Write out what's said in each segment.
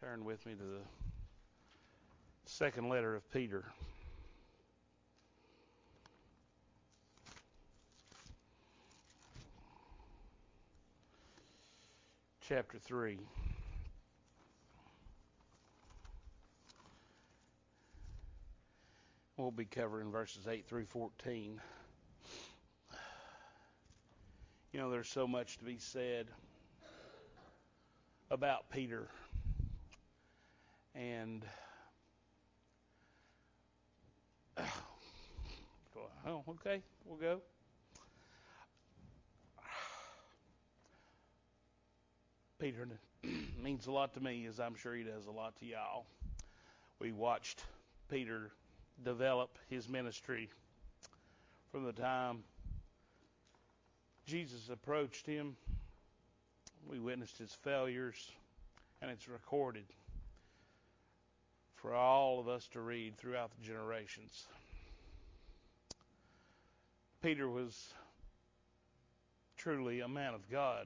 Turn with me to the second letter of Peter. Chapter 3. We'll be covering verses 8 through 14. You know, there's so much to be said about Peter. And oh, okay, we'll go. Peter means a lot to me, as I'm sure he does a lot to y'all. We watched Peter develop his ministry from the time Jesus approached him. We witnessed his failures, and it's recorded for all of us to read throughout the generations. Peter was truly a man of God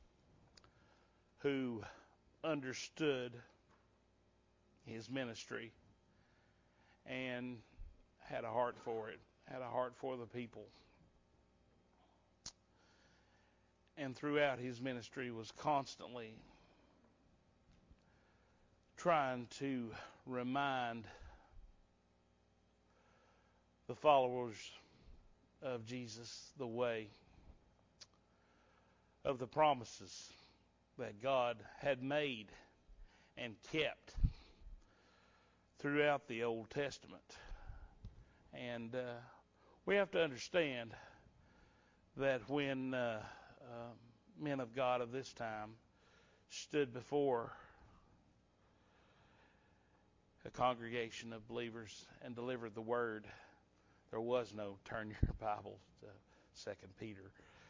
who understood his ministry and had a heart for it, had a heart for the people. And throughout his ministry was constantly trying to remind the followers of Jesus the way of the promises that God had made and kept throughout the Old Testament. And we have to understand that when men of God of this time stood before a congregation of believers and delivered the word, there was no turn your Bible to 2 Peter.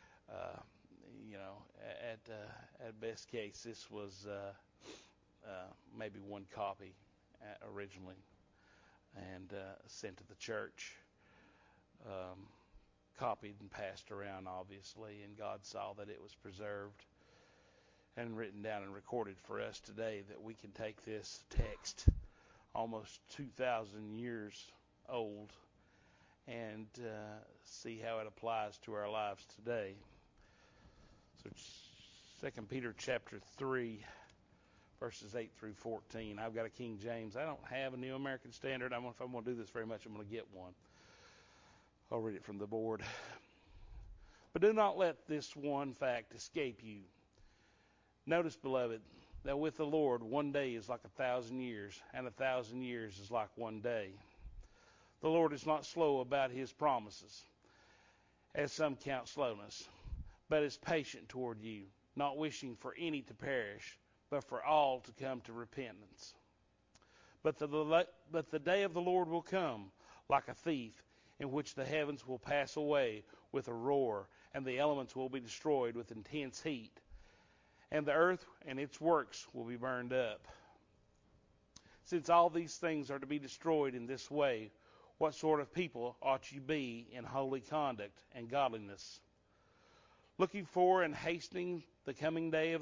At best case, this was maybe one copy originally and sent to the church, copied and passed around, obviously, and God saw that it was preserved and written down and recorded for us today, that we can take this text almost 2,000 years old and see how it applies to our lives today. So 2 Peter chapter 3, verses 8 through 14. I've got a King James. I don't have a New American Standard. If I'm going to do this very much, I'm going to get one. I'll read it from the board. But do not let this one fact escape you. Notice, beloved, that with the Lord 1 day is like 1,000 years, and 1,000 years is like 1 day. The Lord is not slow about his promises, as some count slowness, but is patient toward you, not wishing for any to perish, but for all to come to repentance. But the day of the Lord will come like a thief, in which the heavens will pass away with a roar, and the elements will be destroyed with intense heat, and the earth and its works will be burned up. Since all these things are to be destroyed in this way, what sort of people ought you be in holy conduct and godliness, looking for and hastening the coming day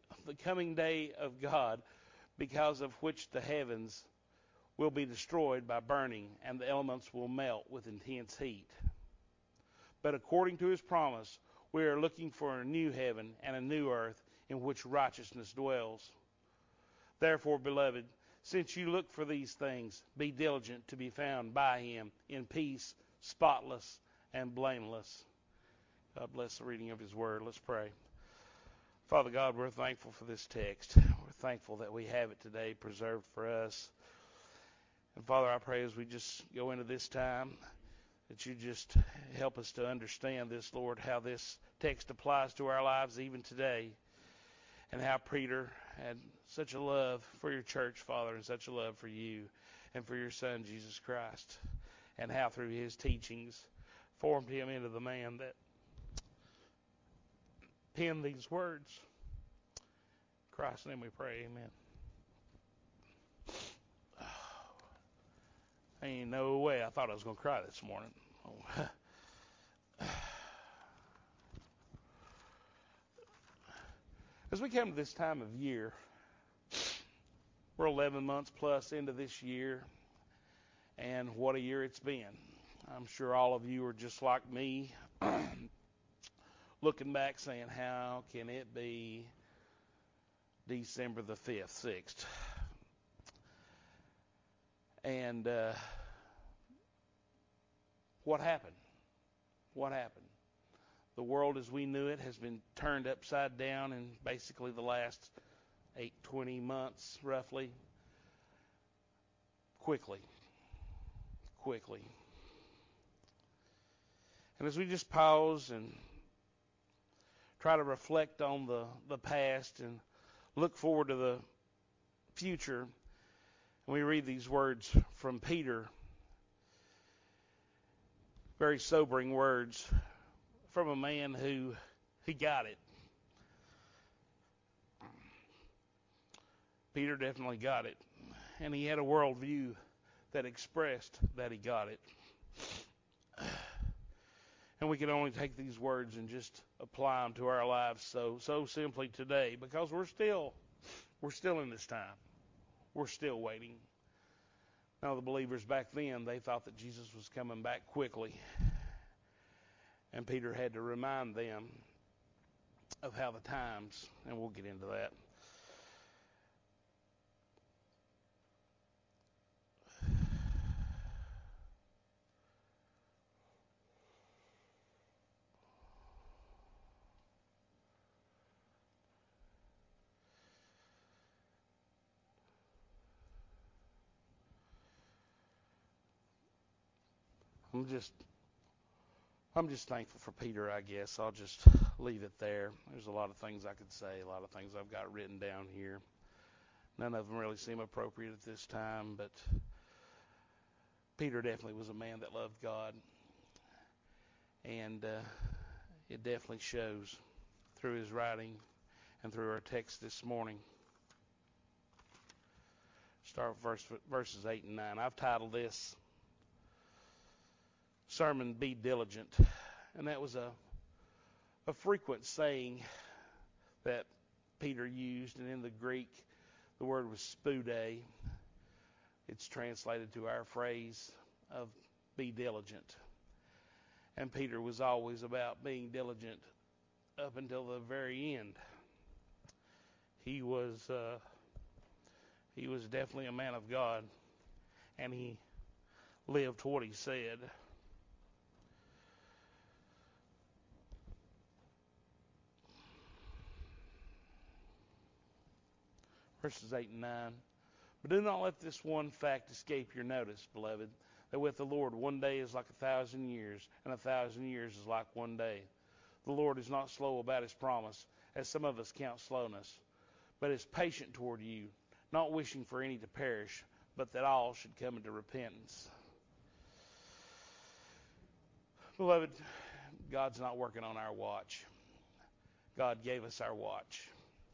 of God, because of which the heavens will be destroyed by burning, and the elements will melt with intense heat. But according to his promise, we are looking for a new heaven and a new earth in which righteousness dwells. Therefore, beloved, since you look for these things, be diligent to be found by him in peace, spotless, and blameless. God bless the reading of his word. Let's pray. Father God, we're thankful for this text. We're thankful that we have it today preserved for us. And Father, I pray as we just go into this time that you just help us to understand this, Lord, how this text applies to our lives even today, and how Peter had such a love for your church, Father, and such a love for you and for your Son, Jesus Christ, and how through his teachings formed him into the man that penned these words. In Christ's name we pray, amen. Ain't no way I thought I was going to cry this morning. As we come to this time of year, We're 11 months plus into this year, and what a year it's been. I'm sure all of you are just like me, looking back saying, how can it be December the 5th, 6th? And what happened? What happened? The world as we knew it has been turned upside down in basically the last 20 months, roughly. Quickly. And as we just pause and try to reflect on the past and look forward to the future, and we read these words from Peter, very sobering words from a man who he got it. Peter definitely got it. And he had a worldview that expressed that he got it. And we can only take these words and just apply them to our lives so simply today, because we're still in this time. We're still waiting. Now, the believers back then, they thought that Jesus was coming back quickly. And Peter had to remind them of how the times, and we'll get into that. I'm just thankful for Peter, I guess. I'll just leave it there. There's a lot of things I could say, a lot of things I've got written down here. None of them really seem appropriate at this time, but Peter definitely was a man that loved God. And it definitely shows through his writing and through our text this morning. Start with verses 8 and 9. I've titled this sermon, Be Diligent. And that was a frequent saying that Peter used. And in the Greek, the word was spude. It's translated to our phrase of be diligent. And Peter was always about being diligent up until the very end. He was definitely a man of God, and he lived what he said. Verses 8 and 9. But do not let this one fact escape your notice, beloved, that with the Lord 1 day is like 1,000 years, and 1,000 years is like 1 day. The Lord is not slow about his promise, as some of us count slowness, but is patient toward you, not wishing for any to perish, but that all should come into repentance. Beloved, God's not working on our watch. God gave us our watch.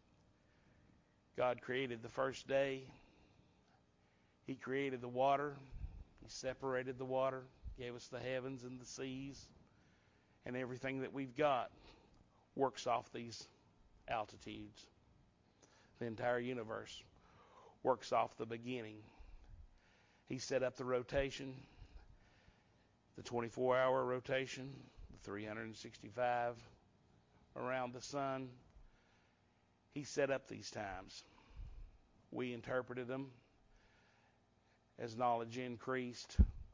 God created the first day. He created the water. He separated the water, gave us the heavens and the seas, and everything that we've got works off these altitudes. The entire universe works off the beginning. He set up the rotation, the 24-hour rotation, the 365 around the sun. He set up these times. We interpreted them as knowledge increased.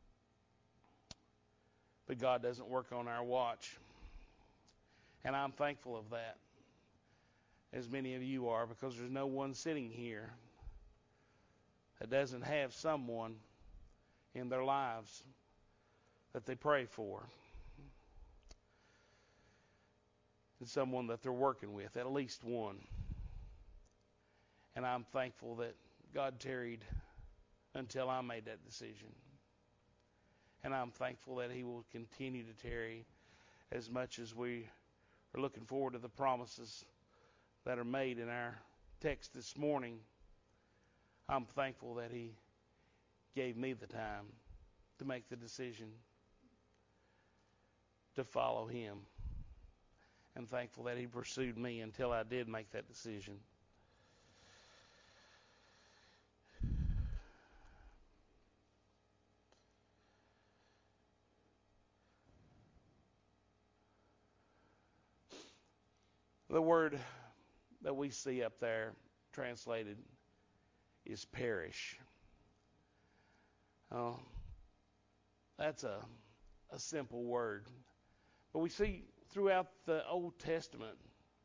But God doesn't work on our watch. And I'm thankful of that, as many of you are, because there's no one sitting here that doesn't have someone in their lives that they pray for, and someone that they're working with, at least one. And I'm thankful that God tarried until I made that decision. And I'm thankful that he will continue to tarry as much as we are looking forward to the promises that are made in our text this morning. I'm thankful that he gave me the time to make the decision to follow him. I'm thankful that he pursued me until I did make that decision. The word that we see up there translated is perish. That's a simple word. But we see throughout the Old Testament,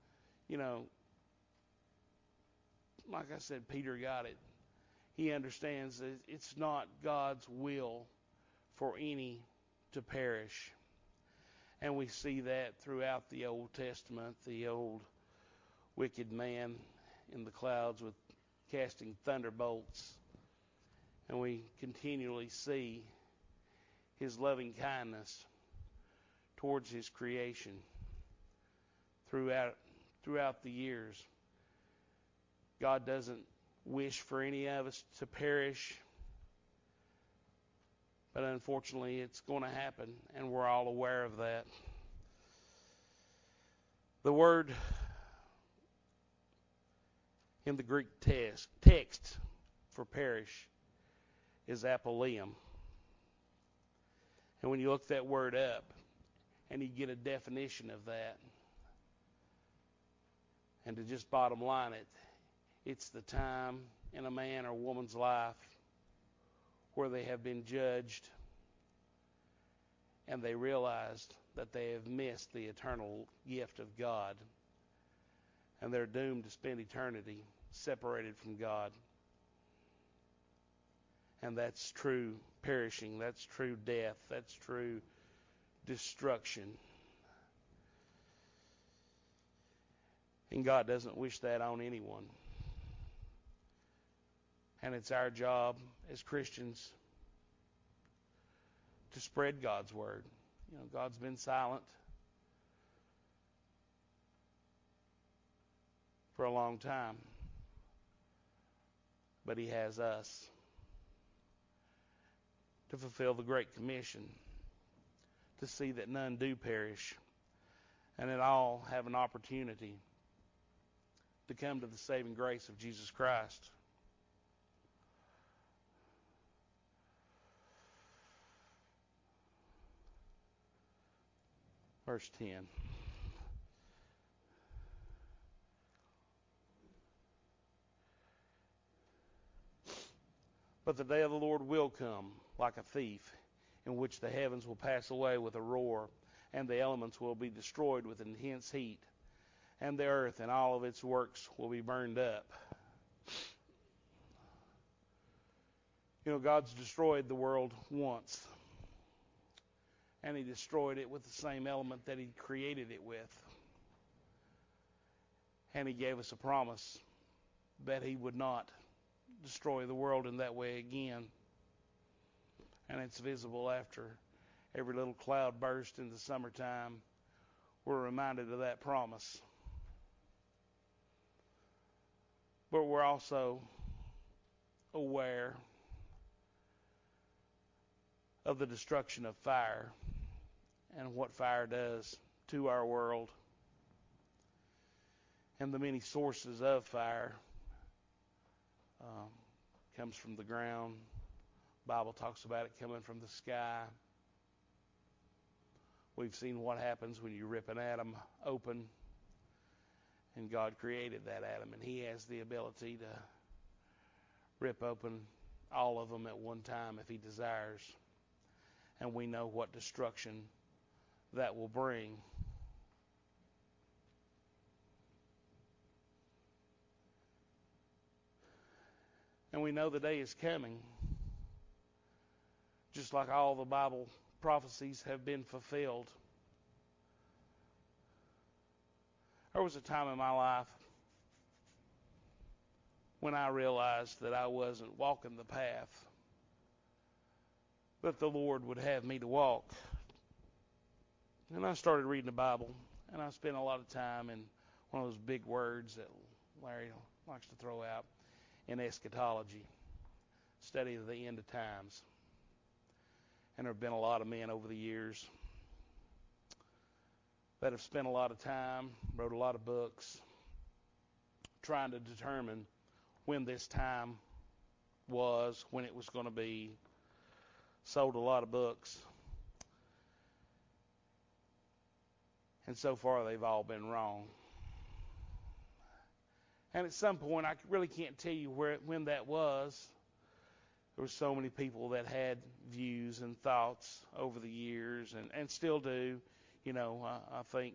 like I said, Peter got it. He understands that it's not God's will for any to perish. And we see that throughout the Old Testament, the old wicked man in the clouds with casting thunderbolts. And we continually see his loving kindness towards his creation throughout the years. God doesn't wish for any of us to perish, but unfortunately it's going to happen, and we're all aware of that. The word in the Greek text for perish is apoleum. And when you look that word up and you get a definition of that, and to just bottom line it, it's the time in a man or woman's life where they have been judged and they realized that they have missed the eternal gift of God, and they're doomed to spend eternity separated from God. And that's true perishing, that's true death, that's true destruction. And God doesn't wish that on anyone. And it's our job as Christians to spread God's word. God's been silent for a long time, but He has us to fulfill the Great Commission, to see that none do perish, and that all have an opportunity to come to the saving grace of Jesus Christ. Verse 10. But the day of the Lord will come like a thief, in which the heavens will pass away with a roar, and the elements will be destroyed with intense heat, and the earth and all of its works will be burned up. God's destroyed the world once, and He destroyed it with the same element that He created it with. And He gave us a promise that He would not destroy the world in that way again. And it's visible after every little cloud burst in the summertime. We're reminded of that promise. But we're also aware of the destruction of fire and what fire does to our world, and the many sources of fire. Comes from the ground. The Bible talks about it coming from the sky. We've seen what happens when you rip an atom open, and God created that atom, and He has the ability to rip open all of them at one time if He desires. And we know what destruction that will bring. And we know the day is coming, just like all the Bible prophecies have been fulfilled. There was a time in my life when I realized that I wasn't walking the path that the Lord would have me to walk. And I started reading the Bible, and I spent a lot of time in one of those big words that Larry likes to throw out, in eschatology, study of the end of times. And there have been a lot of men over the years that have spent a lot of time, wrote a lot of books, trying to determine when this time was, when it was going to be, sold a lot of books. And so far they've all been wrong. And at some point, I really can't tell you when that was. There were so many people that had views and thoughts over the years, and still do. You know, I think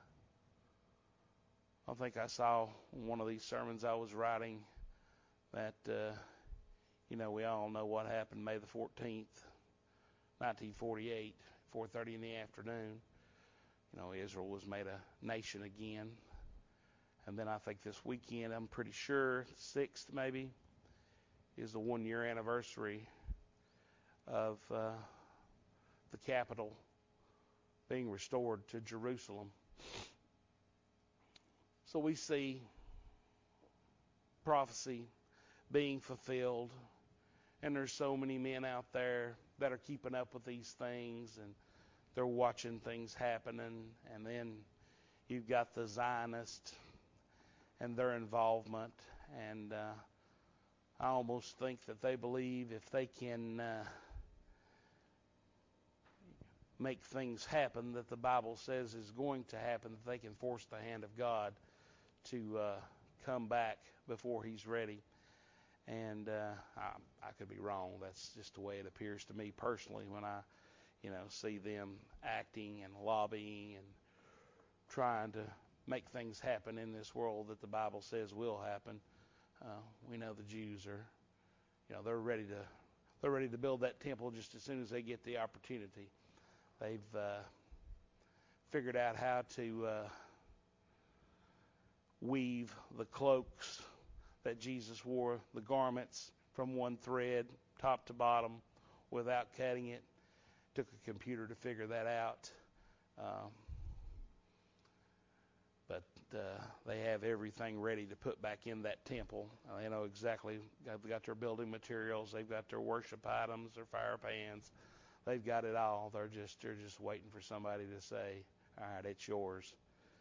I saw one of these sermons I was writing that we all know what happened May the 14th, 1948, 4:30 in the afternoon. Israel was made a nation again. And then I think this weekend, I'm pretty sure, 6th maybe, is the 1-year anniversary of the capital being restored to Jerusalem. So we see prophecy being fulfilled, and there's so many men out there that are keeping up with these things, and they're watching things happening. And then you've got the Zionists and their involvement, and I almost think that they believe if they can make things happen that the Bible says is going to happen, that they can force the hand of God to come back before He's ready. And I could be wrong. That's just the way it appears to me personally when I, see them acting and lobbying and trying to make things happen in this world that the Bible says will happen. We know the Jews are, they're ready to build that temple just as soon as they get the opportunity. They've figured out how to weave the cloaks that Jesus wore, the garments, from one thread, top to bottom, without cutting it. Took a computer to figure that out. But they have everything ready to put back in that temple. They know exactly. They've got their building materials. They've got their worship items, their fire pans. They've got it all. They're just waiting for somebody to say, "All right, it's yours."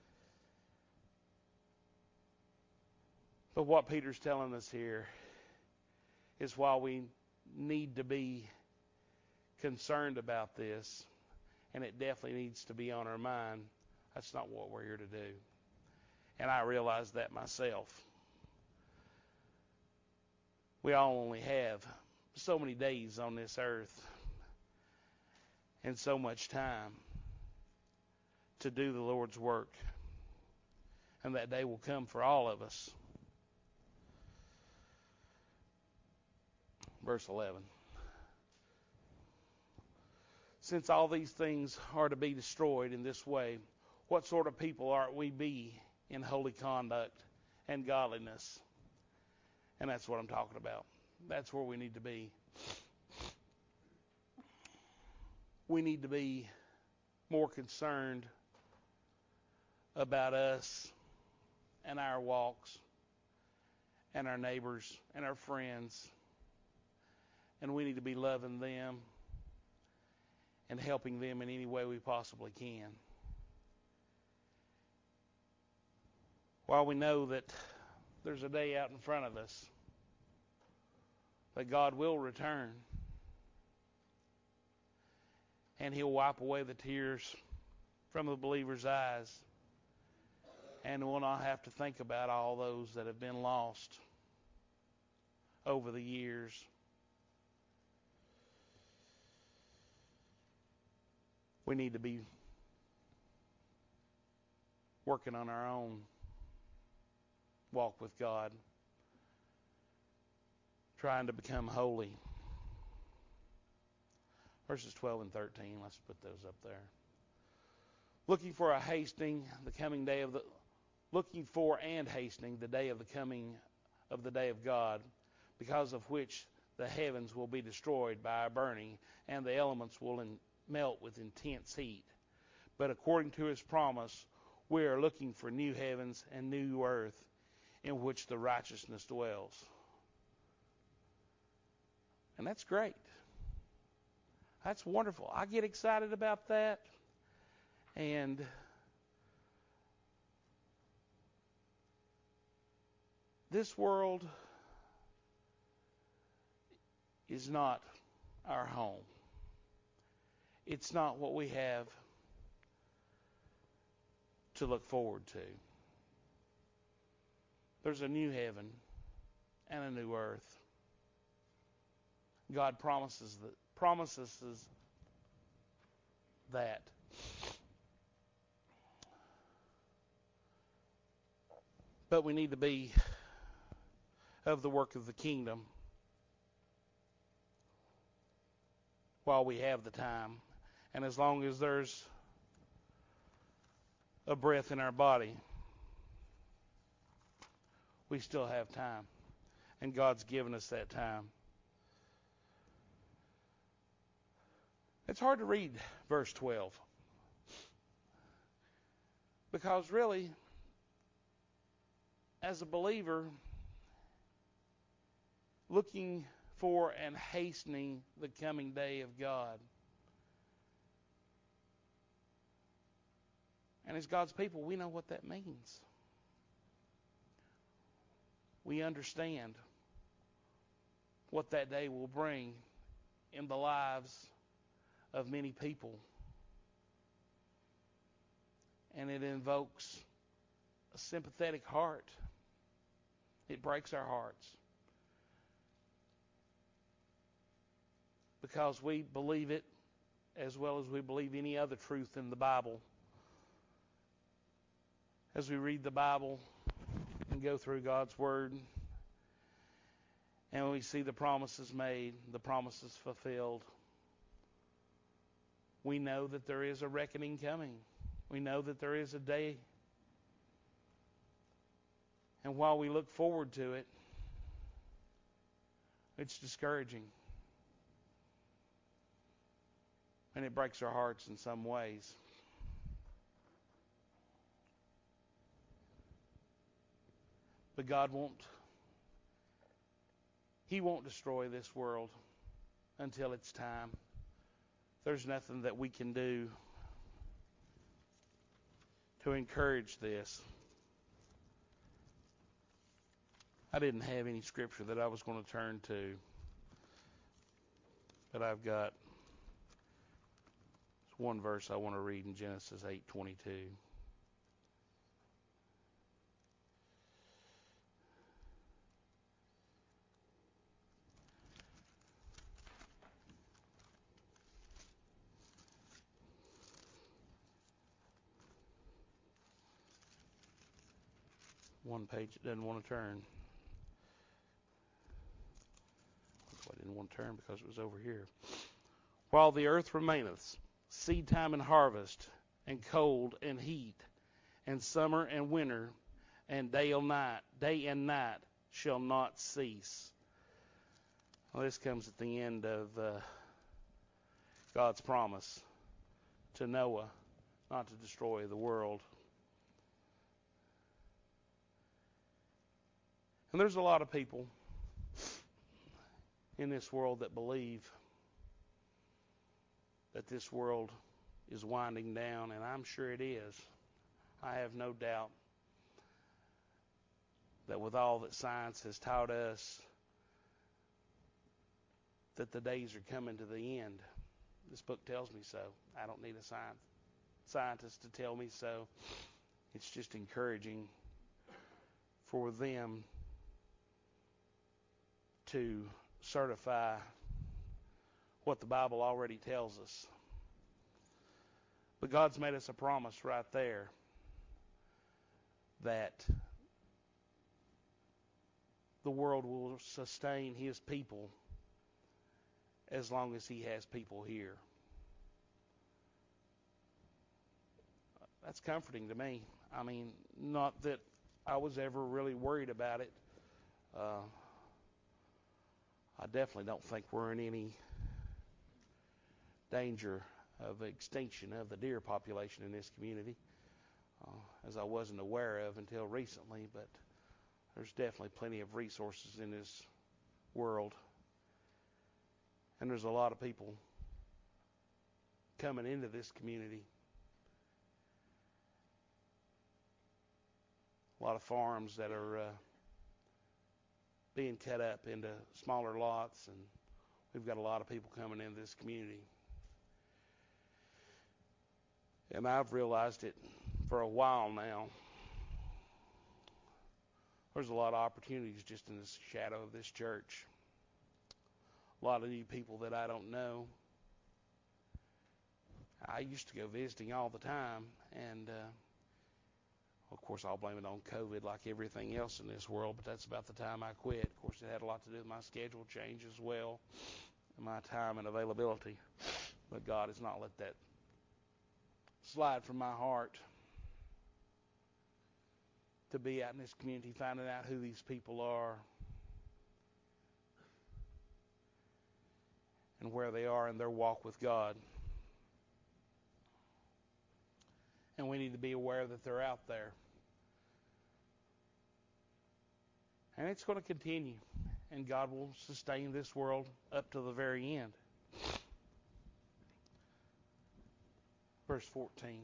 But what Peter's telling us here is while we need to be concerned about this, and it definitely needs to be on our mind, that's not what we're here to do. And I realize that myself. We all only have so many days on this earth and so much time to do the Lord's work. And that day will come for all of us. Verse 11. Since all these things are to be destroyed in this way, what sort of people ought we be in holy conduct and godliness? And that's what I'm talking about. That's where we need to be. We need to be more concerned about us and our walks and our neighbors and our friends. And we need to be loving them and helping them in any way we possibly can. While we know that there's a day out in front of us that God will return, and He'll wipe away the tears from the believer's eyes, and we'll not have to think about all those that have been lost over the years. We need to be working on our own walk with God, trying to become holy. Verses 12 and 13, let's put those up there. Looking for and hastening the day of the coming of the day of God, because of which the heavens will be destroyed by a burning, and the elements will melt with intense heat. But according to His promise, we are looking for new heavens and new earth in which the righteousness dwells. And that's great. That's wonderful. I get excited about that. And this world is not our home. It's not what we have to look forward to. There's a new heaven and a new earth. God promises that. But we need to be of the work of the kingdom while we have the time. And as long as there's a breath in our body, we still have time. And God's given us that time. It's hard to read verse 12. Because really, as a believer, looking for and hastening the coming day of God, and as God's people, we know what that means. We understand what that day will bring in the lives of many people. And it invokes a sympathetic heart. It breaks our hearts. Because we believe it as well as we believe any other truth in the Bible. As we read the Bible and go through God's Word, and we see the promises made, the promises fulfilled, we know that there is a reckoning coming. We know that there is a day. And while we look forward to it, it's discouraging. And it breaks our hearts in some ways. But God won't destroy this world until it's time. There's nothing that we can do to encourage this. I didn't have any scripture that I was going to turn to, but I've got one verse I want to read in Genesis 8:22. One page it doesn't want to turn. I didn't want to turn because it was over here. While the earth remaineth, seed time and harvest, and cold and heat, and summer and winter, and day and night shall not cease. Well, this comes at the end of God's promise to Noah not to destroy the world. And there's a lot of people in this world that believe that this world is winding down, and I'm sure it is. I have no doubt that with all that science has taught us, that the days are coming to the end. This book tells me so. I don't need a scientist to tell me so. It's just encouraging for them to certify what the Bible already tells us. But God's made us a promise right there that the world will sustain His people as long as He has people here. That's comforting to me. I mean, not that I was ever really worried about it. I definitely don't think we're in any danger of extinction of the deer population in this community, as I wasn't aware of until recently, but there's definitely plenty of resources in this world, and there's a lot of people coming into this community. A lot of farms that are being cut up into smaller lots, and we've got a lot of people coming into this community. And I've realized it for a while now. There's a lot of opportunities just in the shadow of this church. A lot of new people that I don't know. I used to go visiting all the time, and of course I'll blame it on COVID like everything else in this world, but that's about the time I quit. Of course, it had a lot to do with my schedule change as well, and my time and availability. But God has not let that slide from my heart to be out in this community, finding out who these people are and where they are in their walk with God. And we need to be aware that they're out there. And it's going to continue. And God will sustain this world up to the very end. Verse 14.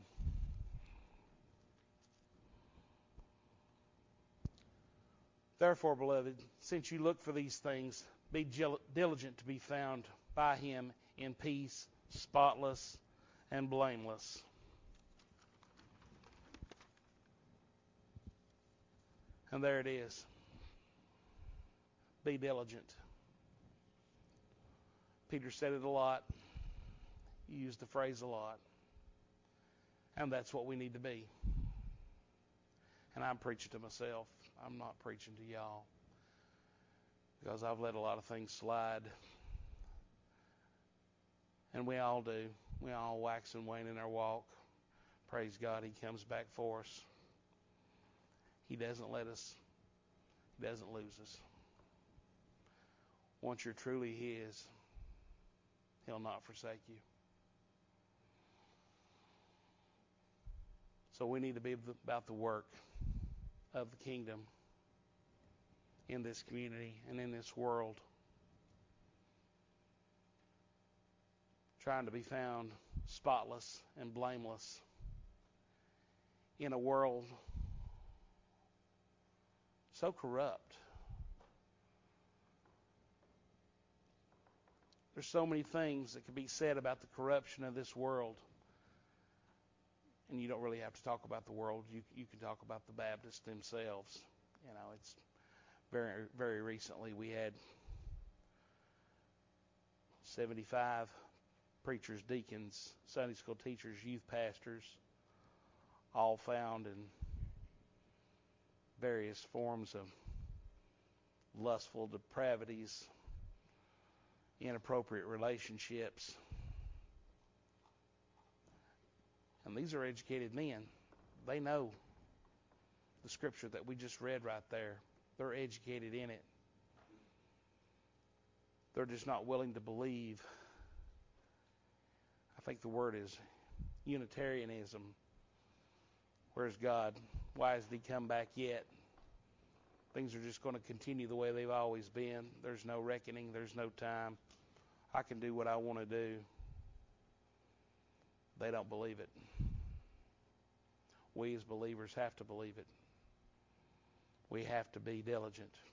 Therefore, beloved, since you look for these things, be diligent to be found by Him in peace, spotless, and blameless. And there it is. Be diligent. Peter said it a lot. He used the phrase a lot. And that's what we need to be. And I'm preaching to myself. I'm not preaching to y'all. Because I've let a lot of things slide. And we all do. We all wax and wane in our walk. Praise God, He comes back for us. He doesn't let us. He doesn't lose us. Once you're truly His, He'll not forsake you. So we need to be about the work of the kingdom in this community and in this world. Trying to be found spotless and blameless in a world so corrupt. There's so many things that can be said about the corruption of this world. And you don't really have to talk about the world. You can talk about the Baptists themselves. You know, it's very, very recently we had 75 preachers, deacons, Sunday school teachers, youth pastors, all found in various forms of lustful depravities, inappropriate relationships. And these are educated men. They know the scripture that we just read right there. They're educated in it. They're just not willing to believe. I think the word is Unitarianism. Where's God? Why hasn't He come back yet? Things are just going to continue the way they've always been. There's no reckoning. There's no time. I can do what I want to do. They don't believe it. We as believers have to believe it. We have to be diligent.